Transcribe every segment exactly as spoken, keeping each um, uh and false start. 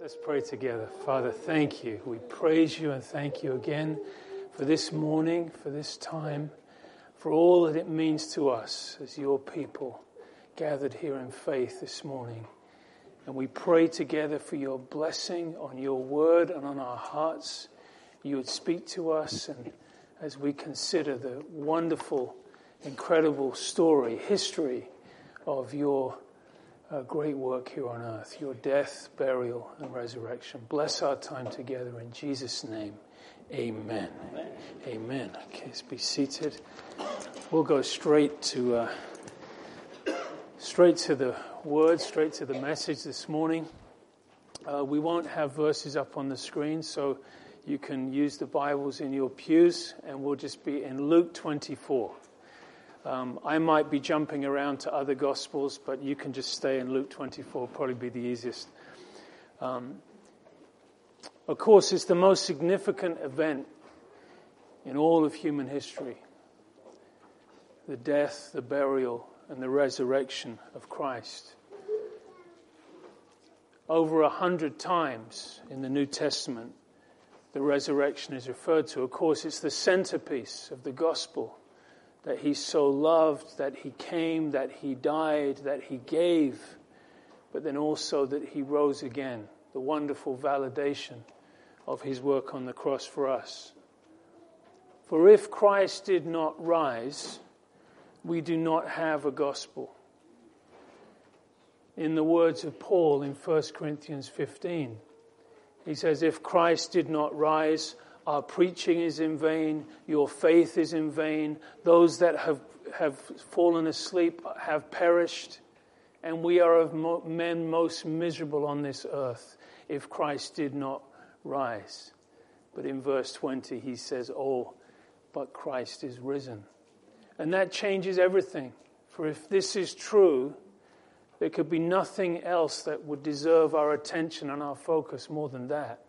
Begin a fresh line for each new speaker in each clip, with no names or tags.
Let's pray together. Father, thank you. We praise you and thank you again for this morning, for this time, for all that it means to us as your people gathered here in faith this morning. And we pray together for your blessing on your word and on our hearts. You would speak to us, and as we consider the wonderful, incredible story, history of your uh, great work here on earth, your death, burial, and resurrection. Bless our time together in Jesus' name. Amen. Amen. Amen. Okay, let's be seated. We'll go straight to uh, straight to the word, straight to the message this morning. Uh, we won't have verses up on the screen, so you can use the Bibles in your pews, and we'll just be in Luke twenty-four. Um, I might be jumping around to other Gospels, but you can just stay in Luke twenty-four, probably be the easiest. Um, of course, it's the most significant event in all of human history. The death, the burial, and the resurrection of Christ. Over a hundred times in the New Testament, the resurrection is referred to. Of course, it's the centerpiece of the gospel, that he so loved, that he came, that he died, that he gave, but then also that he rose again. The wonderful validation of his work on the cross for us. For if Christ did not rise, we do not have a gospel. In the words of Paul in First Corinthians fifteen, he says, if Christ did not rise, our preaching is in vain, your faith is in vain, those that have, have fallen asleep have perished, and we are of mo- men most miserable on this earth if Christ did not rise. But in verse twenty he says, oh, but Christ is risen. And that changes everything. For if this is true, there could be nothing else that would deserve our attention and our focus more than that.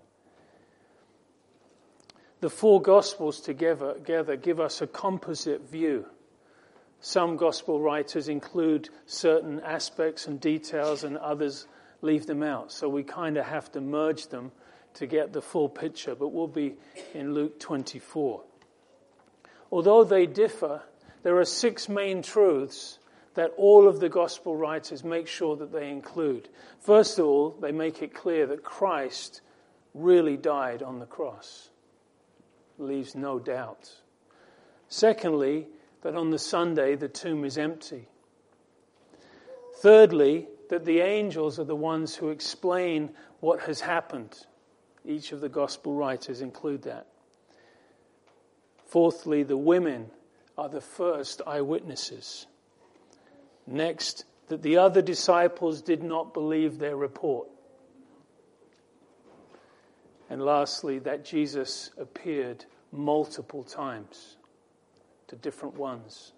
The four Gospels together, together give us a composite view. Some Gospel writers include certain aspects and details, and others leave them out. So we kind of have to merge them to get the full picture. But we'll be in Luke twenty-four. Although they differ, there are six main truths that all of the Gospel writers make sure that they include. First of all, they make it clear that Christ really died on the cross. Leaves no doubt. Secondly, that on the Sunday the tomb is empty. Thirdly, that the angels are the ones who explain what has happened. Each of the Gospel writers include that. Fourthly, the women are the first eyewitnesses. Next, that the other disciples did not believe their report. And lastly, that Jesus appeared multiple times to different ones.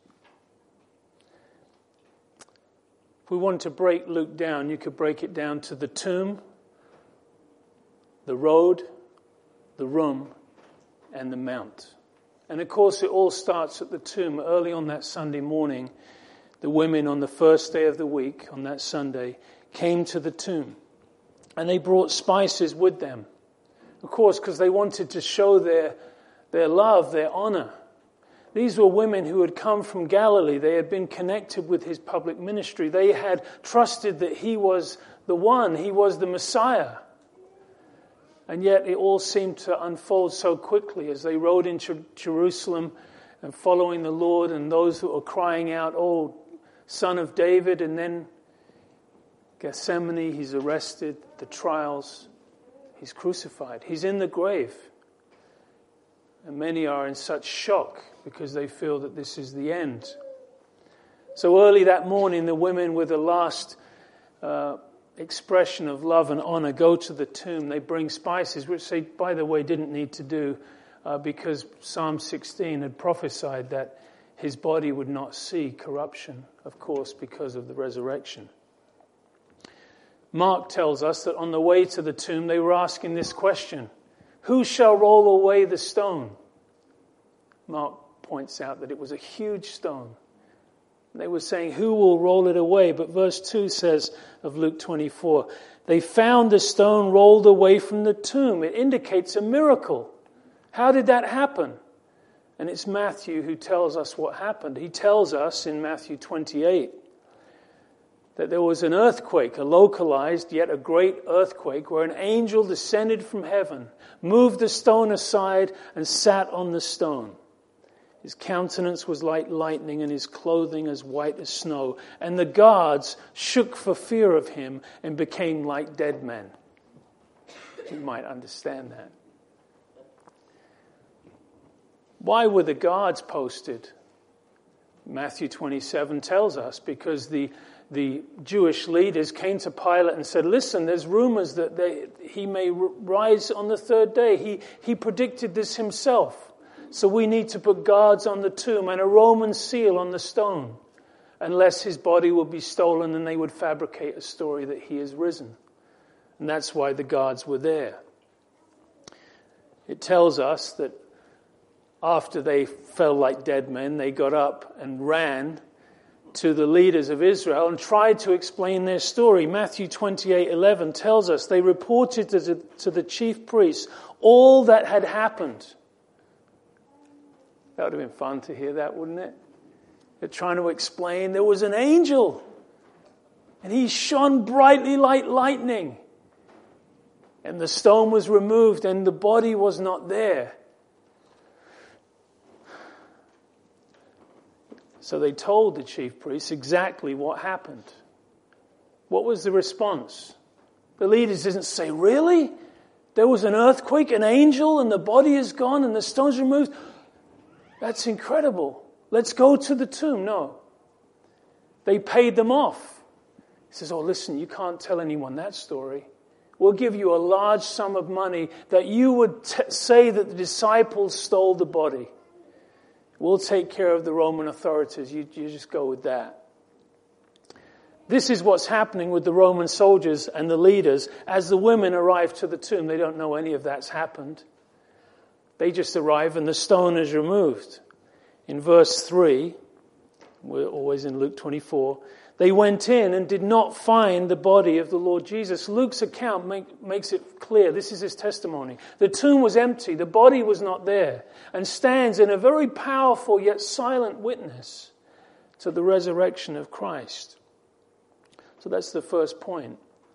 If we want to break Luke down, you could break it down to the tomb, the road, the room, and the mount. And of course, it all starts at the tomb. Early on that Sunday morning, the women on the first day of the week, on that Sunday, came to the tomb. And they brought spices with them. Of course, because they wanted to show their, their love, their honor. These were women who had come from Galilee. They had been connected with his public ministry. They had trusted that he was the one, he was the Messiah. And yet it all seemed to unfold so quickly as they rode into Jerusalem and following the Lord, and those who were crying out, oh, Son of David, and then Gethsemane, he's arrested, the trials. He's crucified. He's in the grave. And many are in such shock because they feel that this is the end. So early that morning, the women, with a last uh, expression of love and honor, go to the tomb. They bring spices, which they, by the way, didn't need to do uh, because Psalm sixteen had prophesied that his body would not see corruption, of course, because of the resurrection. Mark tells us that on the way to the tomb, they were asking this question: who shall roll away the stone? Mark points out that it was a huge stone, They were saying, who will roll it away? But verse two says of Luke twenty-four, they found the stone rolled away from the tomb. It indicates a miracle. How did that happen? And it's Matthew who tells us what happened. He tells us in Matthew twenty-eight that there was an earthquake, a localized yet a great earthquake, where an angel descended from heaven, moved the stone aside, and sat on the stone. His countenance was like lightning, and his clothing as white as snow. And the guards shook for fear of him and became like dead men. You might understand that. Why were the guards posted? Matthew twenty-seven tells us, because the the Jewish leaders came to Pilate and said, listen, there's rumors that they, he may rise on the third day. He, he predicted this himself. So we need to put guards on the tomb and a Roman seal on the stone, unless his body will be stolen and they would fabricate a story that he is risen. And that's why the guards were there. It tells us that after they fell like dead men, they got up and ran to the leaders of Israel and tried to explain their story. Matthew twenty-eight eleven tells us they reported to the, to the chief priests all that had happened. That would have been fun to hear that, wouldn't it? They're trying to explain there was an angel and he shone brightly like lightning. And the stone was removed and the body was not there. So they told the chief priests exactly what happened. What was the response? The leaders didn't say, really? There was an earthquake, an angel, and the body is gone and the stone's removed? That's incredible. Let's go to the tomb. No. They paid them off. He says, oh, listen, you can't tell anyone that story. We'll give you a large sum of money that you would t- say that the disciples stole the body. We'll take care of the Roman authorities. You, you just go with that. This is what's happening with the Roman soldiers and the leaders as the women arrive to the tomb. They don't know any of that's happened. They just arrive and the stone is removed. In verse three, we're always in Luke twenty-four, they went in and did not find the body of the Lord Jesus. Luke's account make, makes it clear. This is his testimony. The tomb was empty. The body was not there, and stands in a very powerful yet silent witness to the resurrection of Christ. So that's the first point.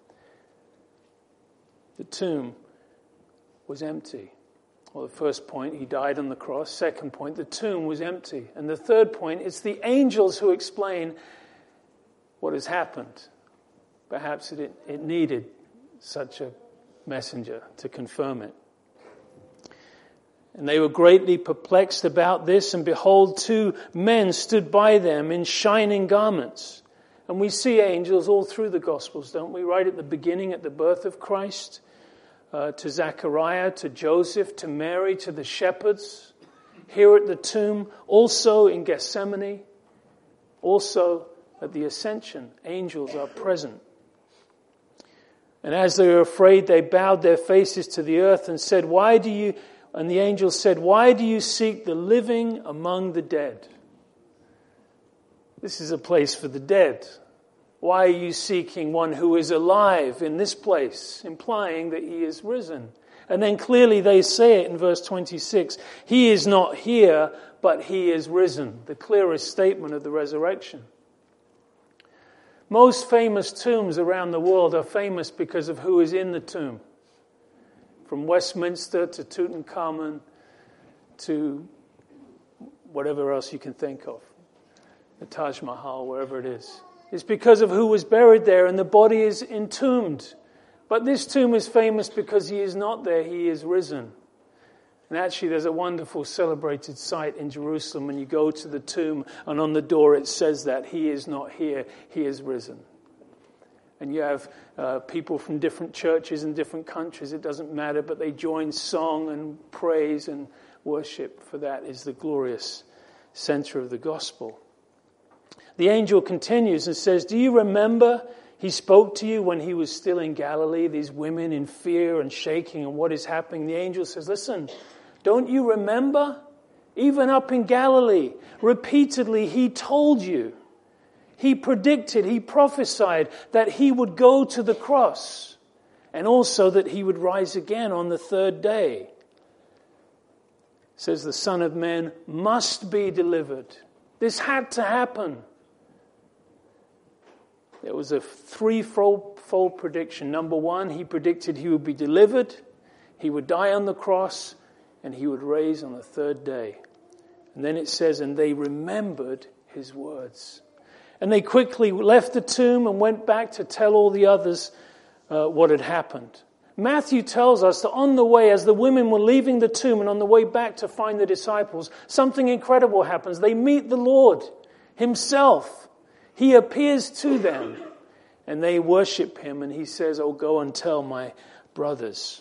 The tomb was empty. Well, the first point, he died on the cross. Second point, the tomb was empty. And the third point, it's the angels who explain what has happened. Perhaps it, it needed such a messenger to confirm it. And they were greatly perplexed about this, and behold, two men stood by them in shining garments. And we see angels all through the Gospels, don't we? Right at the beginning, at the birth of Christ, uh, to Zechariah, to Joseph, to Mary, to the shepherds, here at the tomb, also in Gethsemane, also at the ascension, angels are present. And as they were afraid, they bowed their faces to the earth and said, "Why do you?" And the angel said, "Why do you seek the living among the dead? This is a place for the dead. Why are you seeking one who is alive in this place?" Implying that he is risen. And then clearly they say it in verse twenty-six. He is not here, but he is risen. The clearest statement of the resurrection. Most famous tombs around the world are famous because of who is in the tomb. From Westminster to Tutankhamun to whatever else you can think of. The Taj Mahal, wherever it is. It's because of who was buried there, and the body is entombed. But this tomb is famous because he is not there, he is risen. And actually there's a wonderful celebrated site in Jerusalem when you go to the tomb, and on the door it says that he is not here, he is risen. And you have uh, people from different churches and different countries, it doesn't matter, but they join song and praise and worship, for that is the glorious center of the gospel. The angel continues and says, "Do you remember he spoke to you when he was still in Galilee?" These women in fear and shaking and what is happening. The angel says, "Listen, don't you remember? Even up in Galilee, repeatedly he told you He predicted, he prophesied that he would go to the cross and also that he would rise again on the third day. It says the Son of Man must be delivered. This had to happen. There was a threefold prediction. Number one, he predicted he would be delivered, he would die on the cross, and he would rise on the third day. And then it says, and they remembered his words. And they quickly left the tomb and went back to tell all the others uh, what had happened. Matthew tells us that on the way, as the women were leaving the tomb and on the way back to find the disciples, something incredible happens. They meet the Lord himself. He appears to them and they worship him, and he says, oh, go and tell my brothers.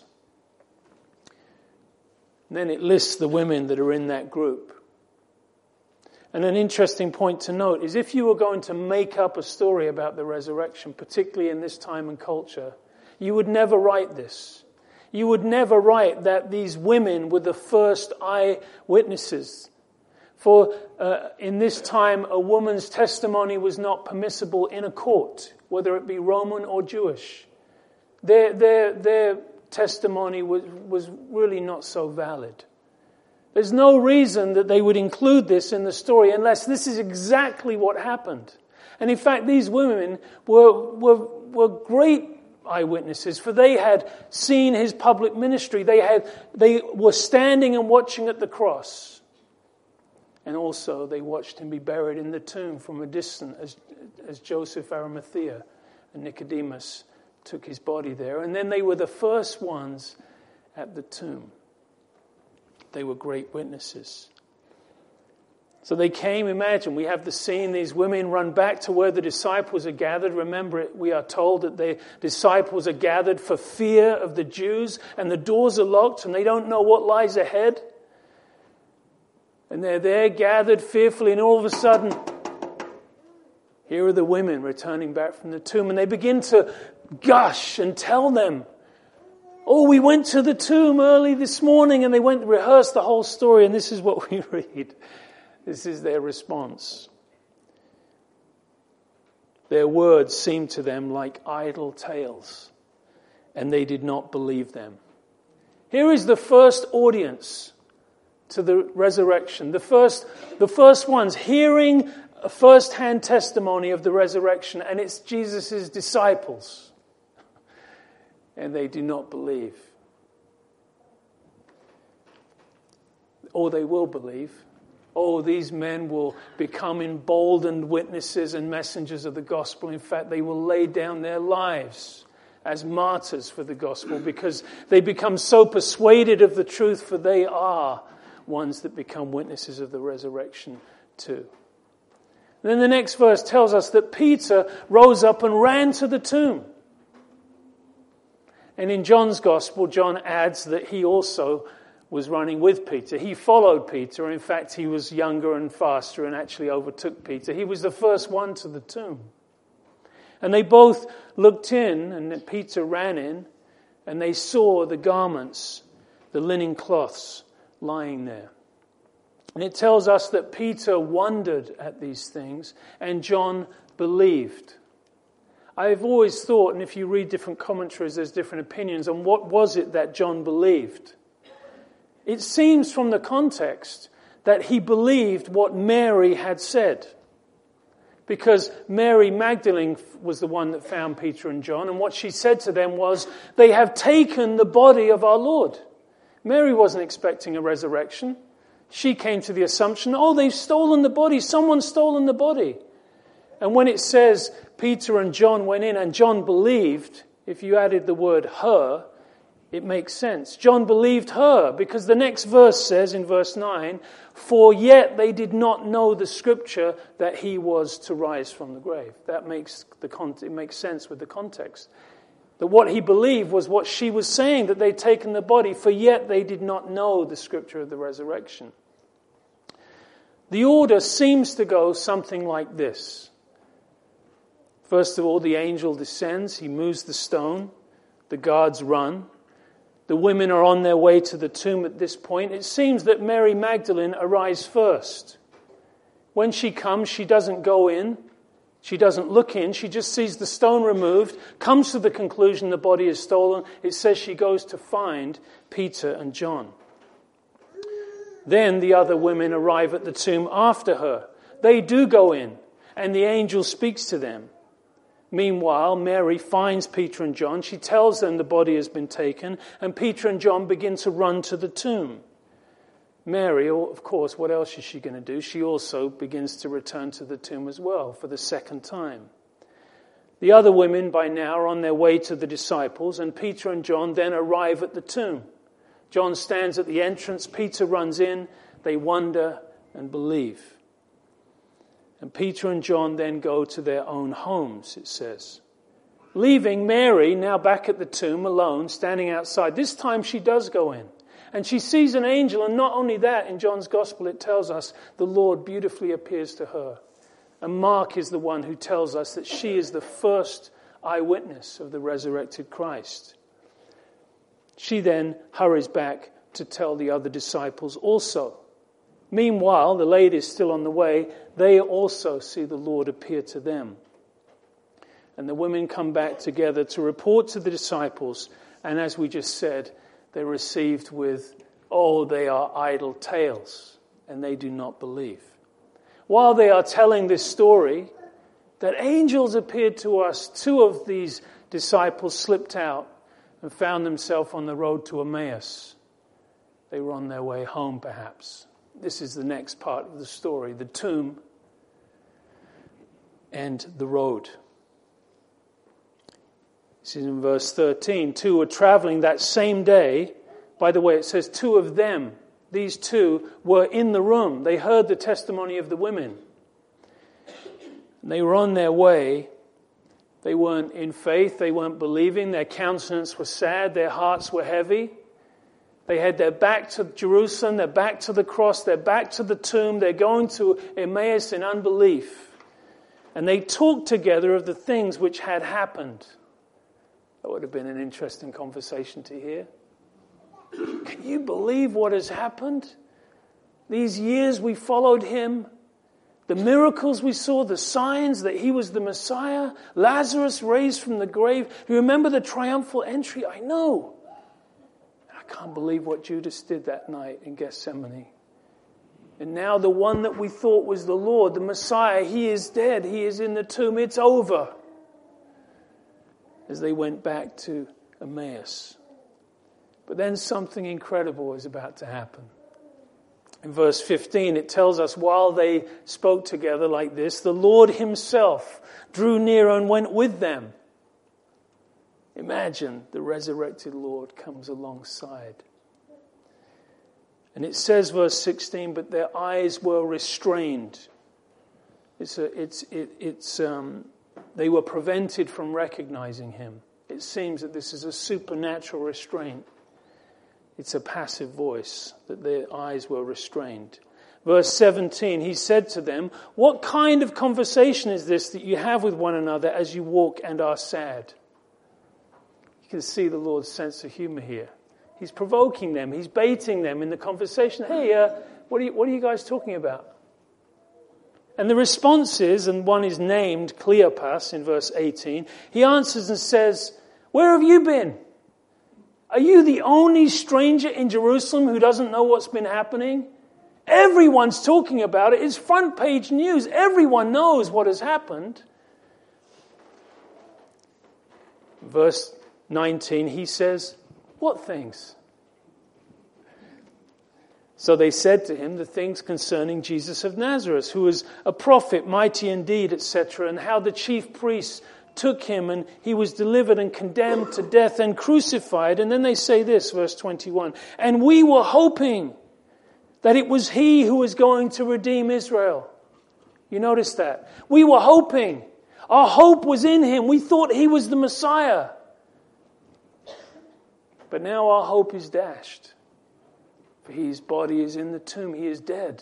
And then it lists the women that are in that group. And an interesting point to note is if you were going to make up a story about the resurrection, particularly in this time and culture, you would never write this. You would never write that these women were the first eyewitnesses. For uh, in this time, a woman's testimony was not permissible in a court, whether it be Roman or Jewish. Their, their, their testimony was, was really not so valid. There's no reason that they would include this in the story unless this is exactly what happened. And in fact, these women were, were, were great eyewitnesses, for they had seen his public ministry. They had, they were standing and watching at the cross. And also they watched him be buried in the tomb from a distance as, as Joseph Arimathea and Nicodemus took his body there. And then they were the first ones at the tomb. They were great witnesses. So they came, imagine, we have the scene, these women run back to where the disciples are gathered. Remember, it, we are told that the disciples are gathered for fear of the Jews, and the doors are locked and they don't know what lies ahead. And they're there gathered fearfully, and all of a sudden, here are the women returning back from the tomb, and they begin to gush and tell them, oh, we went to the tomb early this morning, and they went and rehearsed the whole story, and this is what we read. This is their response. Their words seemed to them like idle tales, and they did not believe them. Here is the first audience to the resurrection. The first, the first ones hearing a first-hand testimony of the resurrection, and it's Jesus' disciples. And they do not believe. Or they will believe. Oh, these men will become emboldened witnesses and messengers of the gospel. In fact, they will lay down their lives as martyrs for the gospel because they become so persuaded of the truth, for they are ones that become witnesses of the resurrection too. And then the next verse tells us that Peter rose up and ran to the tomb. And in John's gospel, John adds that he also was running with Peter. He followed Peter. In fact, he was younger and faster and actually overtook Peter. He was the first one to the tomb. And they both looked in, and Peter ran in, and they saw the garments, the linen cloths, lying there. And it tells us that Peter wondered at these things, and John believed. I've always thought, and if you read different commentaries, there's different opinions on what was it that John believed. It seems from the context that he believed what Mary had said. Because Mary Magdalene was the one that found Peter and John, and what she said to them was, they have taken the body of our Lord. Mary wasn't expecting a resurrection. She came to the assumption, oh, they've stolen the body. Someone's stolen the body. And when it says Peter and John went in and John believed, if you added the word her, it makes sense. John believed her because the next verse says in verse nine, for yet they did not know the scripture that he was to rise from the grave. That makes the con- it makes sense with the context. That what he believed was what she was saying, that they'd taken the body, for yet they did not know the scripture of the resurrection. The order seems to go something like this. First of all, the angel descends, he moves the stone, the guards run. The women are on their way to the tomb at this point. It seems that Mary Magdalene arrives first. When she comes, she doesn't go in. She doesn't look in. She just sees the stone removed, comes to the conclusion the body is stolen. It says she goes to find Peter and John. Then the other women arrive at the tomb after her. They do go in, and the angel speaks to them. Meanwhile, Mary finds Peter and John. She tells them the body has been taken, and Peter and John begin to run to the tomb. Mary, of course, what else is she going to do? She also begins to return to the tomb as well for the second time. The other women by now are on their way to the disciples, and Peter and John then arrive at the tomb. John stands at the entrance. Peter runs in. They wonder and believe. And Peter and John then go to their own homes, it says. Leaving Mary, now back at the tomb alone, standing outside. This time she does go in. And she sees an angel, and not only that, in John's Gospel it tells us the Lord beautifully appears to her. And Mark is the one who tells us that she is the first eyewitness of the resurrected Christ. She then hurries back to tell the other disciples also. Meanwhile, the ladies still on the way, they also see the Lord appear to them. And the women come back together to report to the disciples, and as we just said, they're received with, oh, they are idle tales, and they do not believe. While they are telling this story, that angels appeared to us, two of these disciples slipped out and found themselves on the road to Emmaus. They were on their way home, perhaps. This is the next part of the story, the tomb and the road. This is in verse thirteen. Two were traveling that same day. By the way, it says two of them, these two, were in the room. They heard the testimony of the women. They were on their way. They weren't in faith. They weren't believing. Their countenance was sad. Their hearts were heavy. They had their back to Jerusalem. Their back to the cross. Their back to the tomb. They're going to Emmaus in unbelief. And they talked together of the things which had happened. That would have been an interesting conversation to hear. Can you believe what has happened? These years we followed him. The miracles we saw, the signs that he was the Messiah. Lazarus raised from the grave. You remember the triumphal entry? I know. I can't believe what Judas did that night in Gethsemane. And now the one that we thought was the Lord, the Messiah, he is dead. He is in the tomb. It's over. As they went back to Emmaus. But then something incredible is about to happen. In verse fifteen, it tells us, while they spoke together like this, the Lord himself drew near and went with them. Imagine the resurrected Lord comes alongside. And it says, verse sixteen, but their eyes were restrained. It's a, it's, it, it's, um, They were prevented from recognizing him. It seems that this is a supernatural restraint. It's a passive voice, that their eyes were restrained. Verse seventeen, he said to them, what kind of conversation is this that you have with one another as you walk and are sad? You can see the Lord's sense of humor here. He's provoking them. He's baiting them in the conversation. Hey, uh, what are you, what are you guys talking about? And the response is, and one is named Cleopas in verse eighteen, he answers and says, where have you been? Are you the only stranger in Jerusalem who doesn't know what's been happening? Everyone's talking about it. It's front page news. Everyone knows what has happened. Verse nineteen, he says, what things? So they said to him the things concerning Jesus of Nazareth, who was a prophet, mighty indeed, et cetera, and how the chief priests took him and he was delivered and condemned to death and crucified. And then they say this, verse twenty-one, and we were hoping that it was he who was going to redeem Israel. You notice that? We were hoping. Our hope was in him. We thought he was the Messiah. But now our hope is dashed. For his body is in the tomb. He is dead.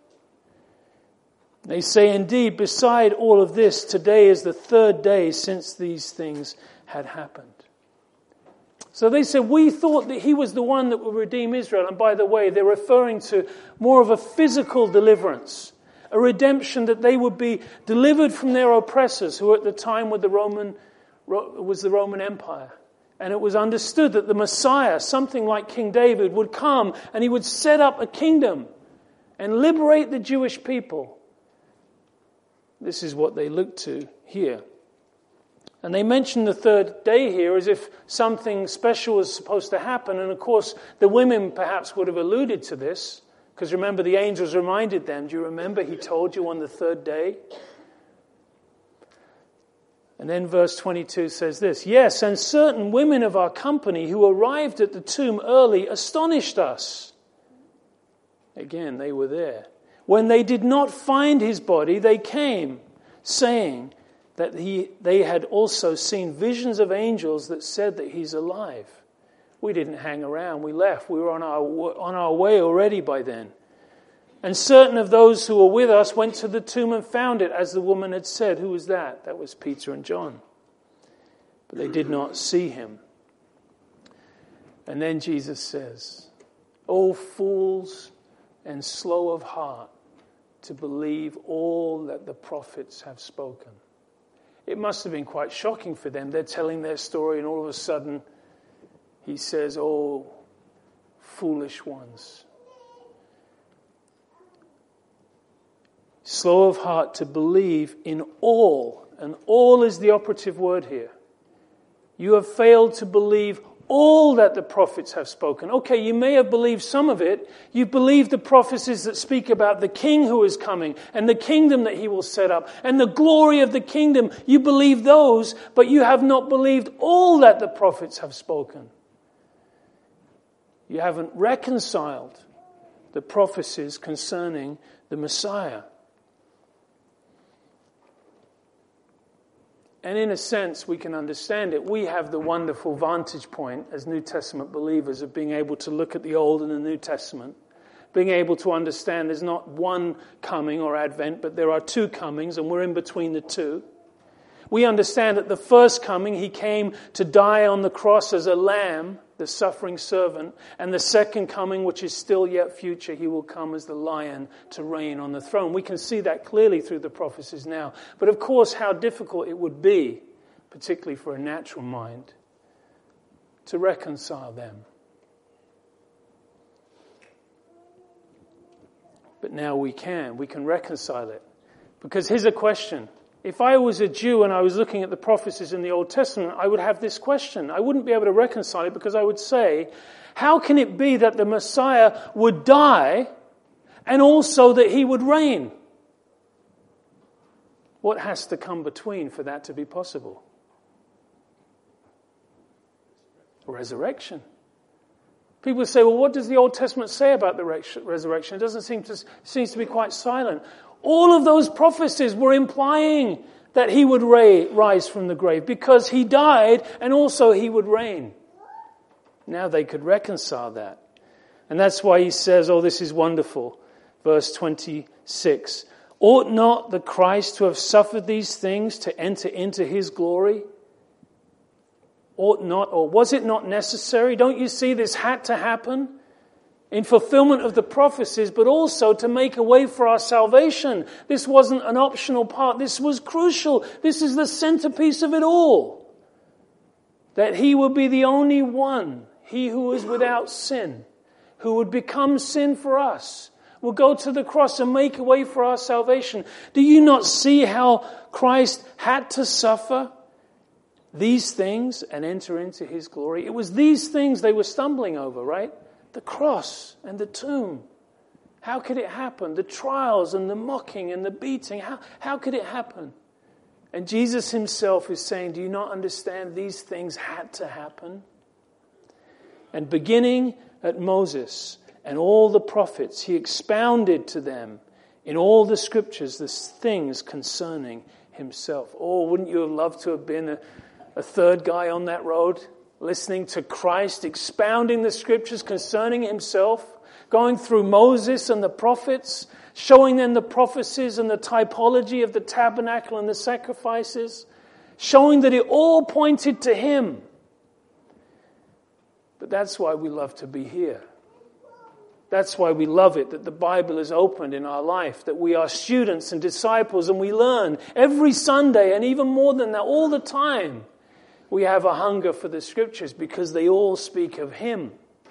They say, indeed, beside all of this, today is the third day since these things had happened. So they said, we thought that he was the one that would redeem Israel. And by the way, they're referring to more of a physical deliverance. A redemption that they would be delivered from their oppressors, who at the time were the Roman, was the Roman Empire. And it was understood that the Messiah, something like King David, would come and he would set up a kingdom and liberate the Jewish people. This is what they looked to here. And they mention the third day here as if something special was supposed to happen. And of course, the women perhaps would have alluded to this. Because remember, the angels reminded them. Do you remember? He told you on the third day. And then verse twenty-two says this. Yes, and certain women of our company who arrived at the tomb early astonished us. Again, they were there. When they did not find his body, they came, saying that he, they had also seen visions of angels that said that he's alive. We didn't hang around. We left. We were on our, on our way already by then. And certain of those who were with us went to the tomb and found it, as the woman had said. Who was that? That was Peter and John. But they did not see him. And then Jesus says, O fools and slow of heart to believe all that the prophets have spoken. It must have been quite shocking for them. They're telling their story and all of a sudden he says, oh, foolish ones. Slow of heart to believe in all. And all is the operative word here. You have failed to believe all that the prophets have spoken. Okay, you may have believed some of it. You believe the prophecies that speak about the king who is coming and the kingdom that he will set up and the glory of the kingdom. You believe those, but you have not believed all that the prophets have spoken. You haven't reconciled the prophecies concerning the Messiah. And in a sense, we can understand it. We have the wonderful vantage point as New Testament believers of being able to look at the Old and the New Testament, being able to understand there's not one coming or advent, but there are two comings, and we're in between the two. We understand that the first coming, he came to die on the cross as a lamb, the suffering servant, and the second coming, which is still yet future, he will come as the lion to reign on the throne. We can see that clearly through the prophecies now. But of course, how difficult it would be, particularly for a natural mind, to reconcile them. But now we can. We can reconcile it. Because here's a question. If I was a Jew and I was looking at the prophecies in the Old Testament, I would have this question. I wouldn't be able to reconcile it because I would say, how can it be that the Messiah would die and also that he would reign? What has to come between for that to be possible? Resurrection. People say, well, what does the Old Testament say about the resurrection? It doesn't seem to, seems to be quite silent. All of those prophecies were implying that he would rise from the grave because he died and also he would reign. Now they could reconcile that. And that's why he says, oh, this is wonderful. Verse twenty-six. Ought not the Christ to have suffered these things to enter into his glory? Ought not, or was it not necessary? Don't you see this had to happen? In fulfillment of the prophecies, but also to make a way for our salvation. This wasn't an optional part. This was crucial. This is the centerpiece of it all. That he would be the only one, he who is without sin, who would become sin for us, will go to the cross and make a way for our salvation. Do you not see how Christ had to suffer these things and enter into his glory? It was these things they were stumbling over, right? The cross and the tomb. How could it happen? The trials and the mocking and the beating. How, how could it happen? And Jesus himself is saying, do you not understand these things had to happen? And beginning at Moses and all the prophets, he expounded to them in all the scriptures the things concerning himself. Oh, wouldn't you have loved to have been a, a third guy on that road? Listening to Christ, expounding the scriptures concerning himself, going through Moses and the prophets, showing them the prophecies and the typology of the tabernacle and the sacrifices, showing that it all pointed to him. But that's why we love to be here. That's why we love it, that the Bible is opened in our life, that we are students and disciples and we learn every Sunday, and even more than that, all the time. We have a hunger for the Scriptures because they all speak of Him.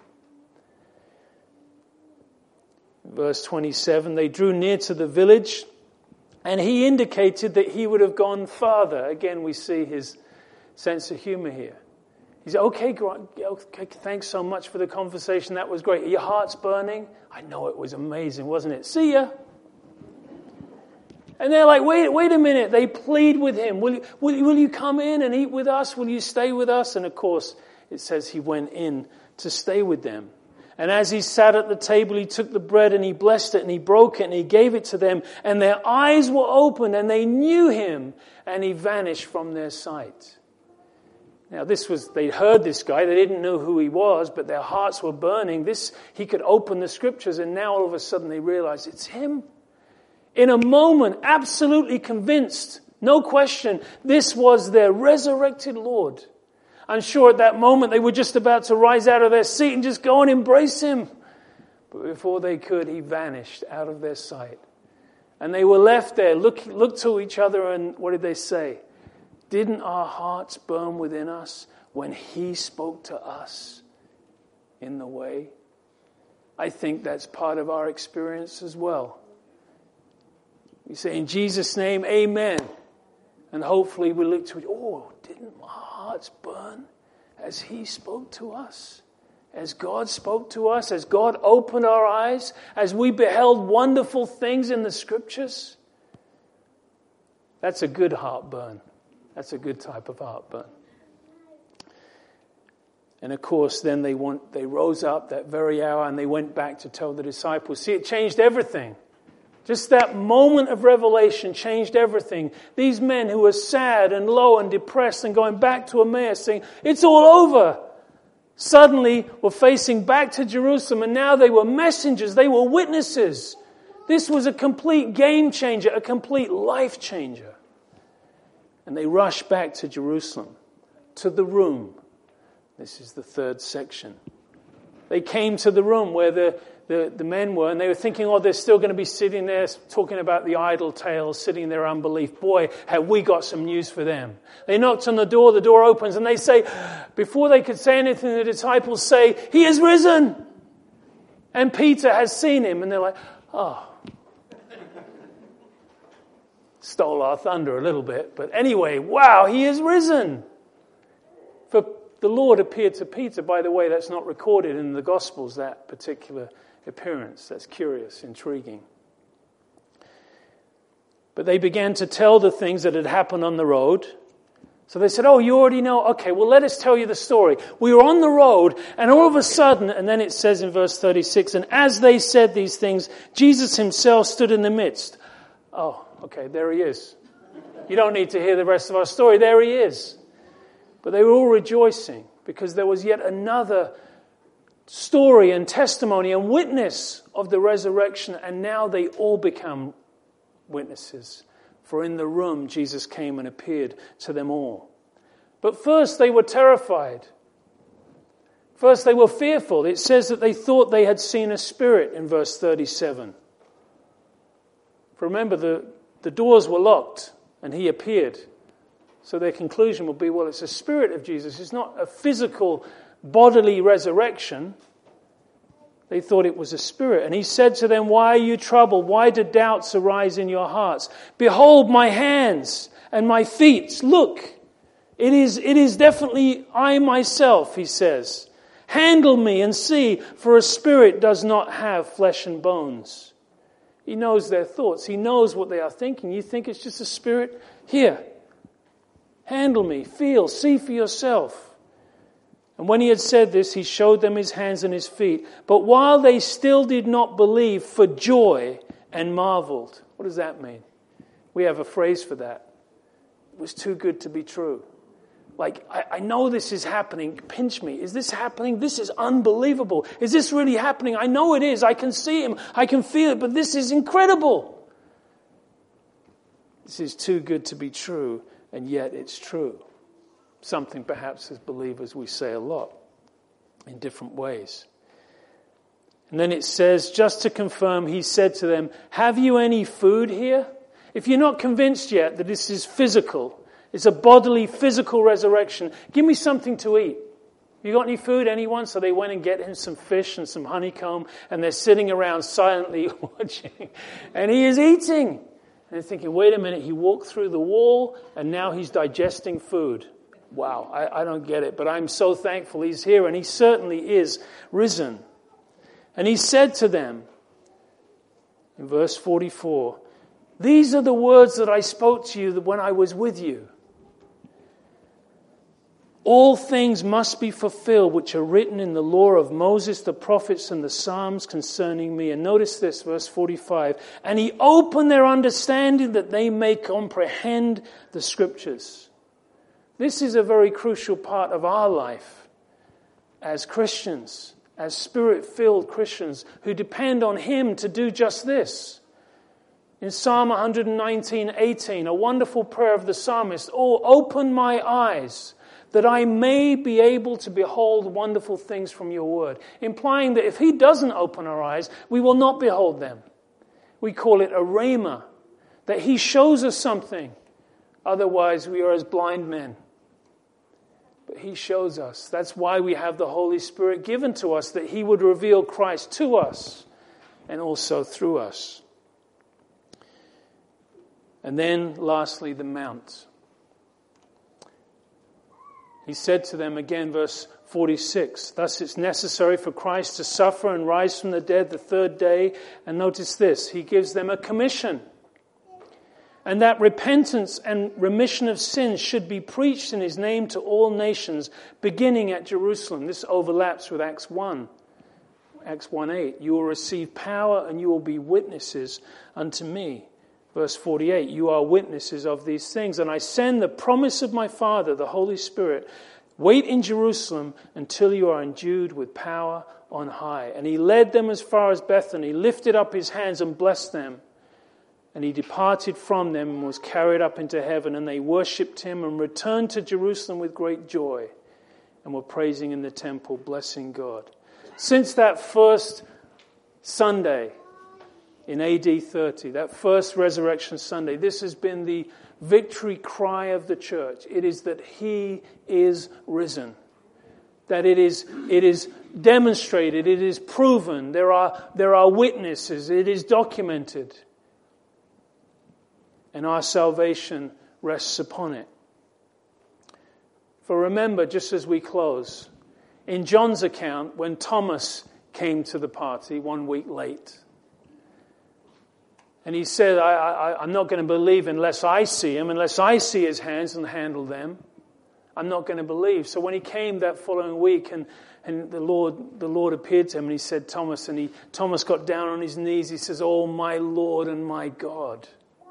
Verse twenty-seven, they drew near to the village, and He indicated that He would have gone farther. Again, we see His sense of humor here. He said, okay, okay, thanks so much for the conversation. That was great. Are your hearts burning? I know it was amazing, wasn't it? See ya. And they're like, wait, wait a minute. They plead with Him. Will you, will, will you come in and eat with us? Will you stay with us? And of course, it says He went in to stay with them. And as He sat at the table, He took the bread and He blessed it and He broke it and He gave it to them. And their eyes were opened and they knew Him, and He vanished from their sight. Now this was, they heard this guy, they didn't know who he was, but their hearts were burning. This, he could open the Scriptures, and now all of a sudden they realize it's Him. In a moment, absolutely convinced, no question, this was their resurrected Lord. I'm sure at that moment they were just about to rise out of their seat and just go and embrace Him. But before they could, He vanished out of their sight. And they were left there, look, looked to each other, and what did they say? Didn't our hearts burn within us when He spoke to us in the way? I think that's part of our experience as well. We say, in Jesus' name, amen. And hopefully we look to it, oh, didn't our hearts burn as He spoke to us? As God spoke to us, as God opened our eyes, as we beheld wonderful things in the Scriptures? That's a good heartburn. That's a good type of heartburn. And of course, then they want, they rose up that very hour and they went back to tell the disciples. See, it changed everything. Just that moment of revelation changed everything. These men who were sad and low and depressed and going back to Emmaus saying, it's all over, suddenly were facing back to Jerusalem, and now they were messengers, they were witnesses. This was a complete game changer, a complete life changer. And they rushed back to Jerusalem, to the room. This is the third section. They came to the room where the, the, the men were, and they were thinking, oh, they're still going to be sitting there talking about the idle tales, sitting in their unbelief. Boy, have we got some news for them. They knocked on the door, the door opens, and they say, before they could say anything, the disciples say, He is risen. And Peter has seen Him. And they're like, oh. Stole our thunder a little bit. But anyway, wow, He is risen. For the Lord appeared to Peter. By the way, that's not recorded in the Gospels, that particular appearance. That's curious, intriguing. But they began to tell the things that had happened on the road. So they said, oh, you already know? Okay, well, let us tell you the story. We were on the road, and all of a sudden, and then it says in verse thirty-six, and as they said these things, Jesus Himself stood in the midst. Oh, okay, there He is. You don't need to hear the rest of our story. There He is. But they were all rejoicing because there was yet another story and testimony and witness of the resurrection, and now they all become witnesses. For in the room Jesus came and appeared to them all. But first they were terrified. First they were fearful. It says that they thought they had seen a spirit in verse thirty-seven. For remember, the, the doors were locked and He appeared. So their conclusion would be, well, it's a spirit of Jesus. It's not a physical, bodily resurrection. They thought it was a spirit. And He said to them, why are you troubled? Why do doubts arise in your hearts? Behold my hands and my feet. Look, it is, it is definitely I myself, He says. Handle me and see, for a spirit does not have flesh and bones. He knows their thoughts. He knows what they are thinking. You think it's just a spirit? Here. Handle me, feel, see for yourself. And when He had said this, He showed them His hands and His feet. But while they still did not believe for joy and marveled. What does that mean? We have a phrase for that. It was too good to be true. Like, I, I know this is happening. Pinch me. Is this happening? This is unbelievable. Is this really happening? I know it is. I can see Him. I can feel it. But this is incredible. This is too good to be true. And yet it's true. Something perhaps as believers we say a lot in different ways. And then it says, just to confirm, he said to them, have you any food here? If you're not convinced yet that this is physical, it's a bodily, physical resurrection, give me something to eat. You got any food, anyone? So they went and get him some fish and some honeycomb, and they're sitting around silently watching. And he is eating. And they're thinking, wait a minute, he walked through the wall, and now he's digesting food. Wow, I, I don't get it, but I'm so thankful he's here, and he certainly is risen. And he said to them, in verse forty-four, these are the words that I spoke to you when I was with you. All things must be fulfilled which are written in the law of Moses, the prophets, and the Psalms concerning me. And notice this, verse forty-five. And he opened their understanding that they may comprehend the Scriptures. This is a very crucial part of our life as Christians, as Spirit-filled Christians who depend on him to do just this. In Psalm one nineteen, eighteen, a wonderful prayer of the psalmist, oh, open my eyes, that I may be able to behold wonderful things from your word. Implying that if he doesn't open our eyes, we will not behold them. We call it a rhema, that he shows us something. Otherwise, we are as blind men. But he shows us. That's why we have the Holy Spirit given to us, that he would reveal Christ to us and also through us. And then, lastly, the Mount. He said to them, again, verse forty-six, thus it's necessary for Christ to suffer and rise from the dead the third day. And notice this, he gives them a commission. And that repentance and remission of sins should be preached in his name to all nations, beginning at Jerusalem. This overlaps with Acts one. Acts one eight. You will receive power and you will be witnesses unto me. Verse forty-eight. You are witnesses of these things. And I send the promise of my Father, the Holy Spirit. Wait in Jerusalem until you are endued with power on high. And he led them as far as Bethany, lifted up his hands and blessed them. And he departed from them and was carried up into heaven. And they worshipped him and returned to Jerusalem with great joy. And were praising in the temple, blessing God. Since that first Sunday in A D thirty, that first Resurrection Sunday, this has been the victory cry of the church. It is that he is risen. That it is, it is demonstrated, it is proven. There are, there are witnesses, it is documented. And our salvation rests upon it. For remember, just as we close, in John's account, when Thomas came to the party one week late, and he said, I, I, I'm not going to believe unless I see him, unless I see his hands and handle them. I'm not going to believe. So when he came that following week and, and the Lord the Lord appeared to him and he said, Thomas, and he Thomas got down on his knees. He says, oh, my Lord and my God.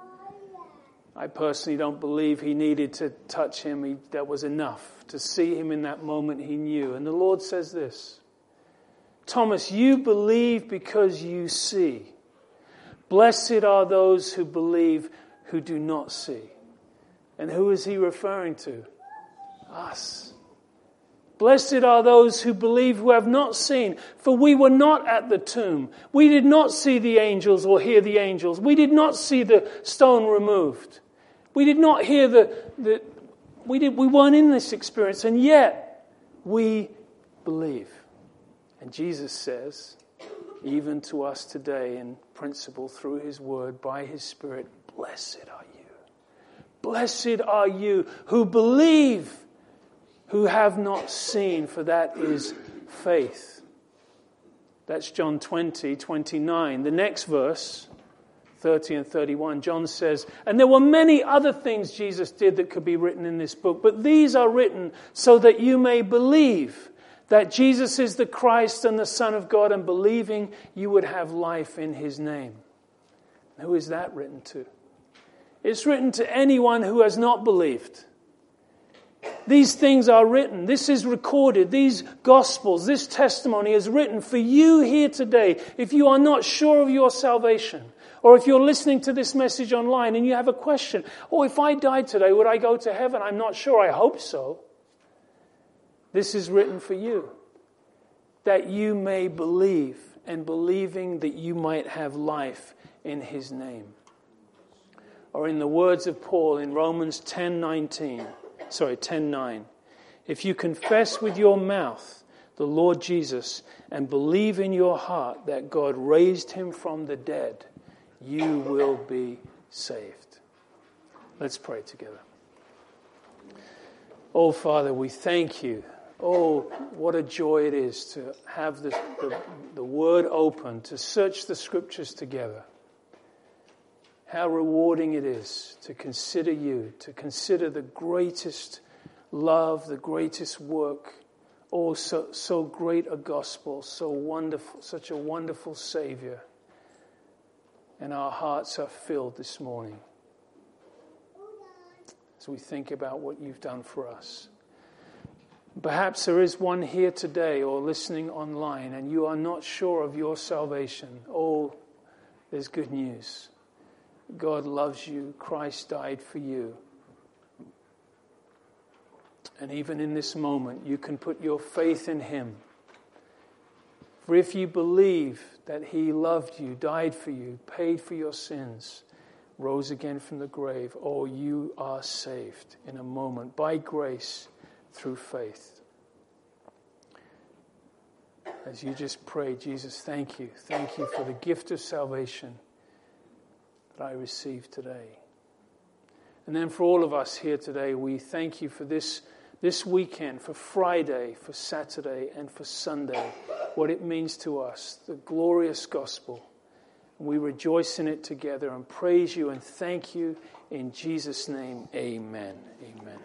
I personally don't believe he needed to touch him. He, that was enough. To see him in that moment, he knew. And the Lord says this, Thomas, you believe because you see. Blessed are those who believe who do not see. And who is he referring to? Us. Blessed are those who believe who have not seen. For we were not at the tomb. We did not see the angels or hear the angels. We did not see the stone removed. We did not hear the, the we did we weren't in this experience, and yet we believe. And Jesus says, even to us today in principle through his word, by his Spirit, blessed are you. Blessed are you who believe, who have not seen, for that is faith. That's John twenty, twenty-nine. The next verse, thirty and thirty-one, John says, and there were many other things Jesus did that could be written in this book, but these are written so that you may believe that Jesus is the Christ and the Son of God, and believing you would have life in his name. Who is that written to? It's written to anyone who has not believed. These things are written. This is recorded. These Gospels, this testimony is written for you here today. If you are not sure of your salvation, or if you're listening to this message online and you have a question, oh, if I died today, would I go to heaven? I'm not sure. I hope so. This is written for you, that you may believe and believing that you might have life in his name. Or in the words of Paul in Romans ten nineteen, sorry, ten nine, if you confess with your mouth the Lord Jesus and believe in your heart that God raised him from the dead, you will be saved. Let's pray together. Oh, Father, we thank you. Oh, what a joy it is to have the, the, the Word open, to search the Scriptures together. How rewarding it is to consider you, to consider the greatest love, the greatest work. Oh, so, so great a gospel, so wonderful, such a wonderful Savior. And our hearts are filled this morning as we think about what you've done for us. Perhaps there is one here today or listening online and you are not sure of your salvation. Oh, there's good news. God loves you. Christ died for you. And even in this moment, you can put your faith in him. For if you believe that he loved you, died for you, paid for your sins, rose again from the grave, oh, you are saved in a moment by grace through faith. As you just pray, Jesus, thank you. Thank you for the gift of salvation that I received today. And then for all of us here today, we thank you for this, this weekend, for Friday, for Saturday, and for Sunday, what it means to us, the glorious gospel. We rejoice in it together and praise you and thank you in Jesus' name. Amen. Amen.